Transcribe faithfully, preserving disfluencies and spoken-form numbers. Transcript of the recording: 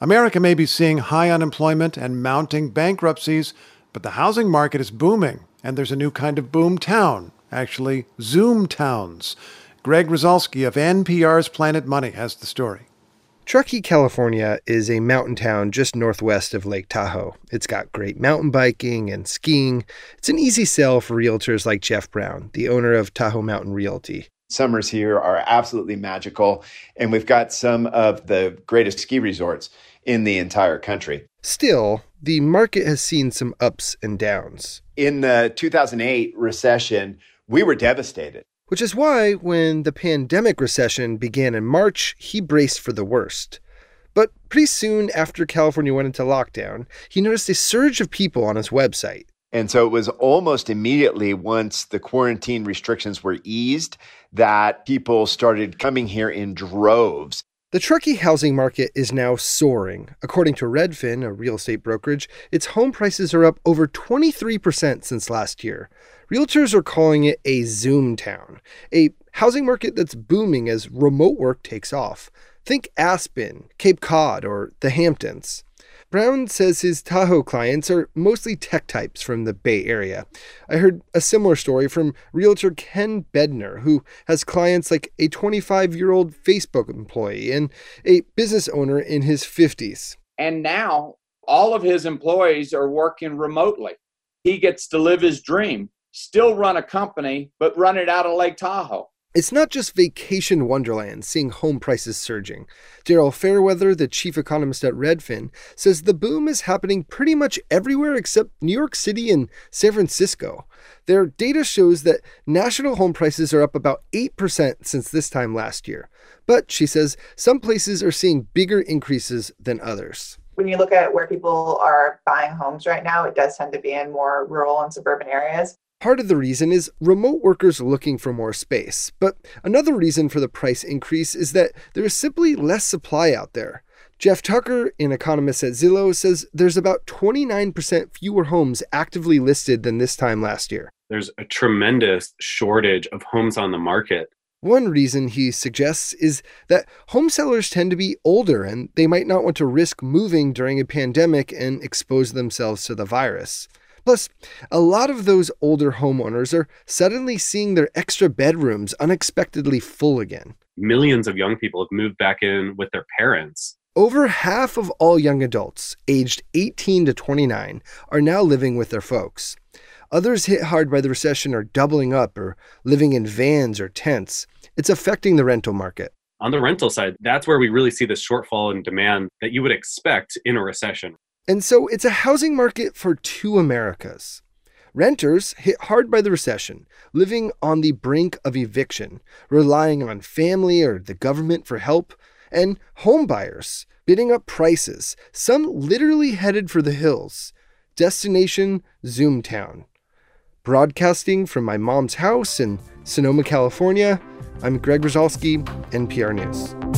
America may be seeing high unemployment and mounting bankruptcies, but the housing market is booming, and there's a new kind of boom town, actually Zoom towns. Greg Rosalsky of N P R's Planet Money has the story. Truckee, California is a mountain town just northwest of Lake Tahoe. It's got great mountain biking and skiing. It's an easy sell for realtors like Jeff Brown, the owner of Tahoe Mountain Realty. Summers here are absolutely magical, and we've got some of the greatest ski resorts in the entire country. Still, the market has seen some ups and downs. In the two thousand eight recession, we were devastated. Which is why, when the pandemic recession began in March, he braced for the worst. But pretty soon after California went into lockdown, he noticed a surge of people on his website. And so it was almost immediately once the quarantine restrictions were eased that people started coming here in droves. The Truckee housing market is now soaring. According to Redfin, a real estate brokerage, its home prices are up over twenty-three percent since last year. Realtors are calling it a Zoom town, a housing market that's booming as remote work takes off. Think Aspen, Cape Cod, or the Hamptons. Brown says his Tahoe clients are mostly tech types from the Bay Area. I heard a similar story from realtor Ken Bednar, who has clients like a twenty-five-year-old Facebook employee and a business owner in his fifties. And now all of his employees are working remotely. He gets to live his dream, still run a company, but run it out of Lake Tahoe. It's not just vacation wonderland seeing home prices surging. Daryl Fairweather, the chief economist at Redfin, says the boom is happening pretty much everywhere except New York City and San Francisco. Their data shows that national home prices are up about eight percent since this time last year. But, she says, some places are seeing bigger increases than others. When you look at where people are buying homes right now, it does tend to be in more rural and suburban areas. Part of the reason is remote workers looking for more space. But another reason for the price increase is that there is simply less supply out there. Jeff Tucker, an economist at Zillow, says there's about twenty-nine percent fewer homes actively listed than this time last year. There's a tremendous shortage of homes on the market. One reason he suggests is that home sellers tend to be older and they might not want to risk moving during a pandemic and expose themselves to the virus. Plus, a lot of those older homeowners are suddenly seeing their extra bedrooms unexpectedly full again. Millions of young people have moved back in with their parents. Over half of all young adults, aged eighteen to twenty-nine, are now living with their folks. Others hit hard by the recession are doubling up or living in vans or tents. It's affecting the rental market. On the rental side, that's where we really see the shortfall in demand that you would expect in a recession. And so it's a housing market for two Americas. Renters hit hard by the recession, living on the brink of eviction, relying on family or the government for help, and home buyers bidding up prices, some literally headed for the hills. Destination Zoom Town. Broadcasting from my mom's house in Sonoma, California, I'm Greg Rosalsky, N P R News.